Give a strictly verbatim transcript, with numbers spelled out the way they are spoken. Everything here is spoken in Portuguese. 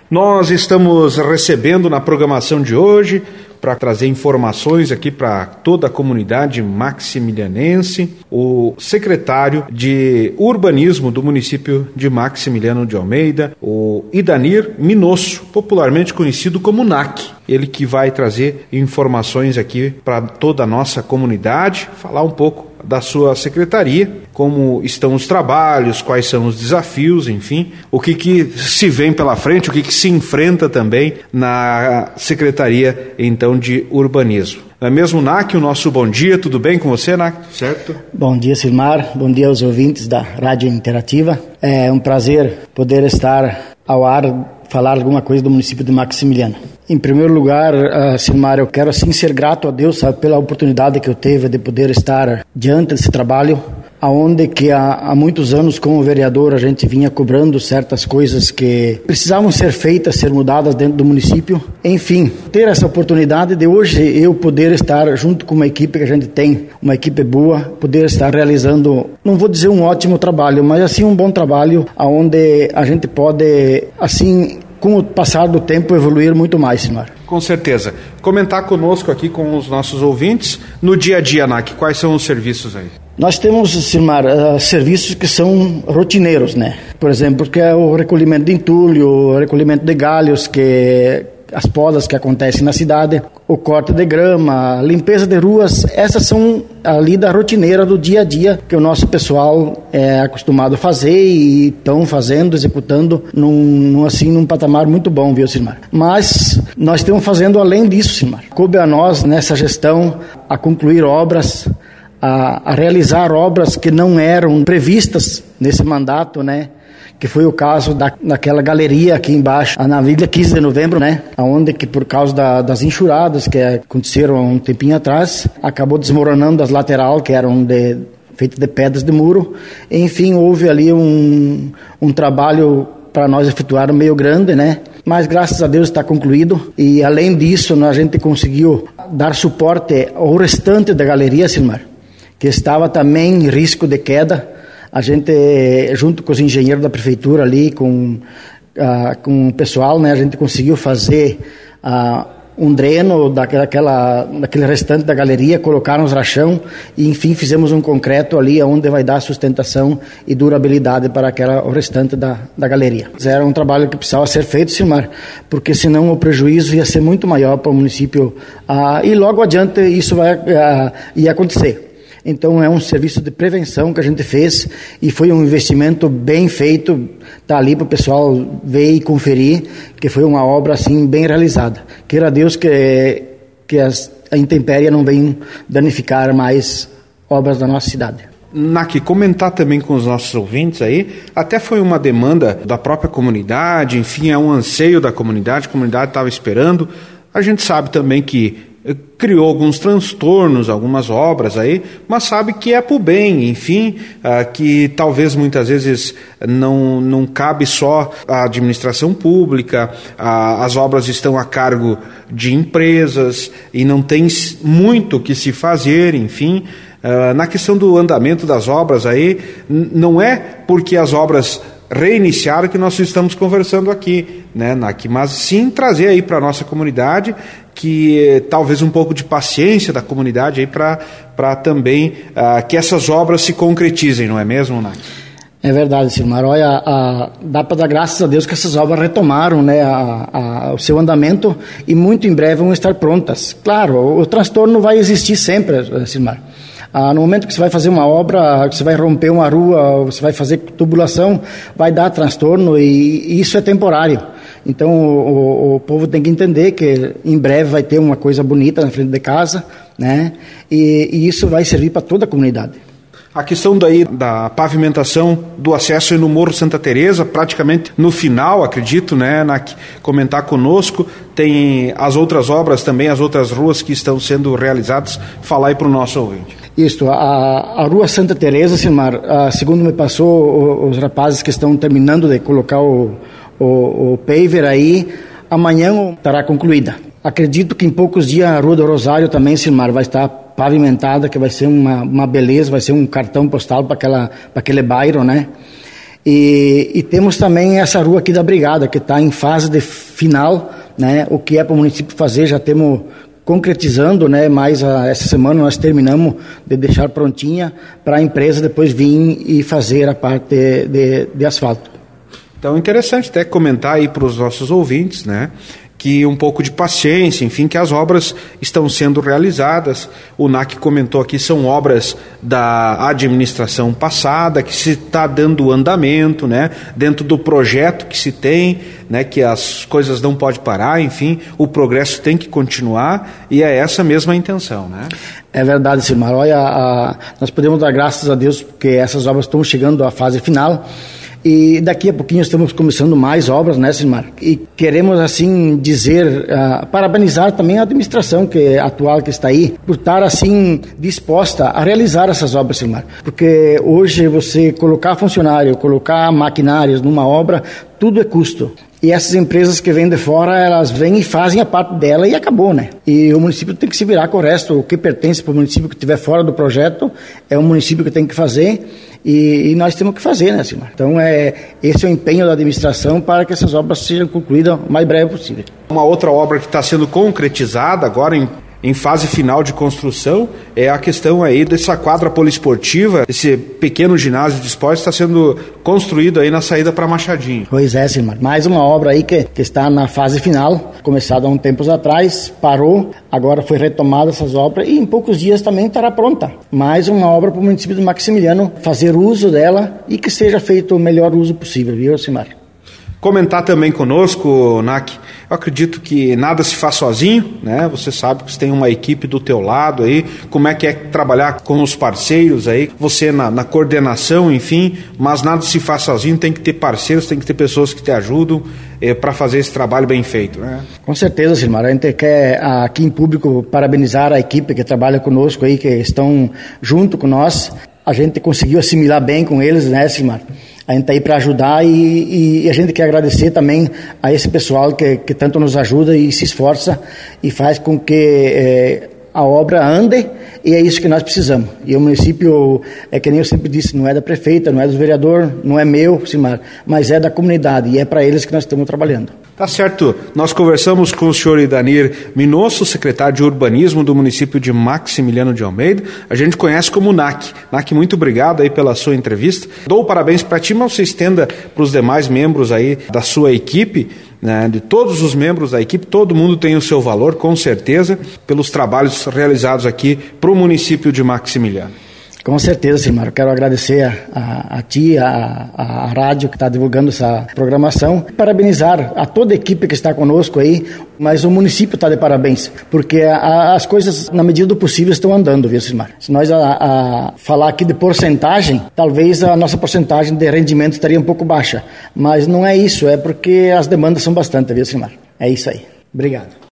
Nós estamos recebendo na programação de hoje, para trazer informações aqui para toda a comunidade maximilianense, o secretário de Urbanismo do município de Maximiliano de Almeida, o Idanir Minosso, popularmente conhecido como N A C. Ele que vai trazer informações aqui para toda a nossa comunidade, falar um pouco da sua secretaria, como estão os trabalhos, quais são os desafios, enfim, o que, que se vem pela frente, o que, que se enfrenta também na Secretaria, então, de Urbanismo. Não é mesmo, N A C? O nosso bom dia, tudo bem com você, N A C? Certo? Bom dia, Silmar, bom dia aos ouvintes da Rádio Interativa. É um prazer poder estar ao ar, falar alguma coisa do município de Maximiliano. Em primeiro lugar, uh, Silmar, eu quero assim ser grato a Deus, sabe, pela oportunidade que eu tive de poder estar diante desse trabalho, aonde que há, há muitos anos como vereador a gente vinha cobrando certas coisas que precisavam ser feitas, ser mudadas dentro do município. Enfim, ter essa oportunidade de hoje eu poder estar junto com uma equipe que a gente tem, uma equipe boa, poder estar realizando, não vou dizer um ótimo trabalho, mas assim um bom trabalho, aonde a gente pode, assim, com o passar do tempo, evoluir muito mais, Silmar. Com certeza. Comentar conosco aqui com os nossos ouvintes, no dia a dia, N A C, quais são os serviços aí? Nós temos, Silmar, uh, serviços que são rotineiros, né? Por exemplo, que é o recolhimento de entulho, o recolhimento de galhos, que as podas que acontecem na cidade, o corte de grama, limpeza de ruas, essas são a lida rotineira do dia a dia que o nosso pessoal é acostumado a fazer e estão fazendo, executando num, num, assim, num patamar muito bom, viu, Silmar? Mas nós estamos fazendo além disso, Silmar. Coube a nós, nessa gestão, a concluir obras, a, a realizar obras que não eram previstas nesse mandato, né? Que foi o caso da, daquela galeria aqui embaixo, na Avenida quinze de novembro, né? Onde que por causa da, das enxurradas que aconteceram há um tempinho atrás, acabou desmoronando as laterais, que eram de, feitas de pedras de muro. Enfim, houve ali um, um trabalho para nós efetuar meio grande, né? Mas graças a Deus está concluído. E além disso, a gente conseguiu dar suporte ao restante da galeria, Silmar, que estava também em risco de queda. A gente, junto com os engenheiros da prefeitura ali, com, uh, com o pessoal, né, a gente conseguiu fazer uh, um dreno daquela, daquele restante da galeria, colocar uns rachão e, enfim, fizemos um concreto ali onde vai dar sustentação e durabilidade para aquela, o restante da, da galeria. Era um trabalho que precisava ser feito, Silmar, porque senão o prejuízo ia ser muito maior para o município uh, e logo adiante isso vai uh, ia acontecer. Então é um serviço de prevenção que a gente fez e foi um investimento bem feito, tá ali para o pessoal ver e conferir, que foi uma obra assim bem realizada. Queira Deus que, que as, a intempérie não venha danificar mais obras da nossa cidade. N A C, comentar também com os nossos ouvintes aí, até foi uma demanda da própria comunidade, enfim, é um anseio da comunidade, a comunidade estava esperando. A gente sabe também que criou alguns transtornos, algumas obras aí, mas sabe que é para o bem, enfim, uh, que talvez muitas vezes não, não cabe só a administração pública, uh, as obras estão a cargo de empresas e não tem muito o que se fazer, enfim. Uh, na questão do andamento das obras aí, n- não é porque as obras reiniciaram que nós estamos conversando aqui, né, N A C, mas sim trazer aí para a nossa comunidade que talvez um pouco de paciência da comunidade aí para para também uh, que essas obras se concretizem, não é mesmo, N A C? É verdade, Silmar. Olha, a, dá para dar graças a Deus que essas obras retomaram, né, a, a, o seu andamento e muito em breve vão estar prontas. Claro, o, o transtorno vai existir sempre, Silmar. Ah, no momento que você vai fazer uma obra, que você vai romper uma rua, você vai fazer tubulação, vai dar transtorno e, e isso é temporário. Então o, o, o povo tem que entender que em breve vai ter uma coisa bonita na frente de casa, né? E, e isso vai servir para toda a comunidade. A questão daí da pavimentação do acesso no Morro Santa Teresa, praticamente no final, acredito, né, na, comentar conosco, tem as outras obras também, as outras ruas que estão sendo realizadas, falar aí para o nosso ouvinte. Isso, a, a Rua Santa Teresa, Silmar, a, segundo me passou, os rapazes que estão terminando de colocar o, o, o paver aí, amanhã estará concluída. Acredito que em poucos dias a Rua do Rosário também, Silmar, vai estar pavimentada, que vai ser uma, uma beleza, vai ser um cartão postal para aquela, para aquele bairro, né? E, e temos também essa rua aqui da Brigada, que está em fase de final, né? O que é para o município fazer, já temos concretizando, né? Mas a, essa semana nós terminamos de deixar prontinha para a empresa depois vir e fazer a parte de, de, de asfalto. Então, interessante até comentar aí para os nossos ouvintes, né, que um pouco de paciência, enfim, que as obras estão sendo realizadas. O N A C comentou aqui, são obras da administração passada, que se está dando andamento, né, dentro do projeto que se tem, né, que as coisas não podem parar, enfim, o progresso tem que continuar, e é essa mesma a intenção, né? É verdade, Silmar. Olha, a, nós podemos dar graças a Deus porque essas obras estão chegando à fase final. E daqui a pouquinho estamos começando mais obras, né, Silmar? E queremos, assim, dizer, uh, parabenizar também a administração que, atual que está aí, por estar, assim, disposta a realizar essas obras, Silmar. Porque hoje você colocar funcionário, colocar maquinários numa obra, tudo é custo. E essas empresas que vêm de fora, elas vêm e fazem a parte dela e acabou, né? E o município tem que se virar com o resto. O que pertence para o município que estiver fora do projeto é o município que tem que fazer e, e nós temos que fazer, né, Silmar? Então, é, esse é o empenho da administração para que essas obras sejam concluídas o mais breve possível. Uma outra obra que está sendo concretizada agora em em fase final de construção, é a questão aí dessa quadra poliesportiva, esse pequeno ginásio de esportes está sendo construído aí na saída para Machadinho. Pois é, Silmar. Mais uma obra aí que, que está na fase final, começada há um tempos atrás, parou, agora foi retomada essas obras e em poucos dias também estará pronta. Mais uma obra para o município de Maximiliano fazer uso dela e que seja feito o melhor uso possível, viu, Silmar? Comentar também conosco, N A C, eu acredito que nada se faz sozinho, né? Você sabe que você tem uma equipe do teu lado aí, como é que é trabalhar com os parceiros aí, você na, na coordenação, enfim, mas nada se faz sozinho, tem que ter parceiros, tem que ter pessoas que te ajudam é, para fazer esse trabalho bem feito, né? Com certeza, Silmar, a gente quer aqui em público parabenizar a equipe que trabalha conosco aí, que estão junto com nós, a gente conseguiu assimilar bem com eles, né, Silmar? A gente está aí para ajudar e, e a gente quer agradecer também a esse pessoal que, que tanto nos ajuda e se esforça e faz com que é, a obra ande, e é isso que nós precisamos. E o município, é que nem eu sempre disse, não é da prefeita, não é do vereador, não é meu, Silmar, mas é da comunidade e é para eles que nós estamos trabalhando. Tá certo. Nós conversamos com o senhor Idanir Minosso, secretário de Urbanismo do município de Maximiliano de Almeida. A gente conhece como N A C. N A C, muito obrigado aí pela sua entrevista. Dou parabéns para ti, mas você estenda para os demais membros aí da sua equipe, né, de todos os membros da equipe. Todo mundo tem o seu valor, com certeza, pelos trabalhos realizados aqui para o município de Maximiliano. Com certeza, Silmar. Eu quero agradecer a, a, a ti, a, a, a rádio que está divulgando essa programação. Parabenizar a toda a equipe que está conosco aí, mas o município está de parabéns, porque a, a, as coisas, na medida do possível, estão andando, viu, Silmar? Se nós a, a falar aqui de porcentagem, talvez a nossa porcentagem de rendimento estaria um pouco baixa, mas não é isso, é porque as demandas são bastante, viu, Silmar? É isso aí. Obrigado.